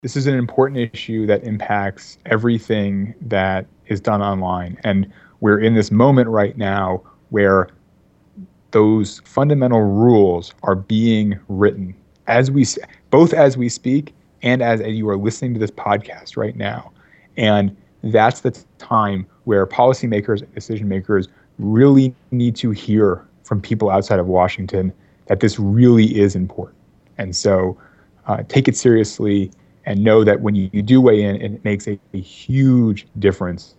This is an important issue that impacts everything that is done online. And we're in this moment right now where those fundamental rules are being written both as we speak and as you are listening to this podcast right now. And that's the time where policymakers and decision makers really need to hear from people outside of Washington that this really is important. And so take it seriously and know that when you do weigh in, it makes a huge difference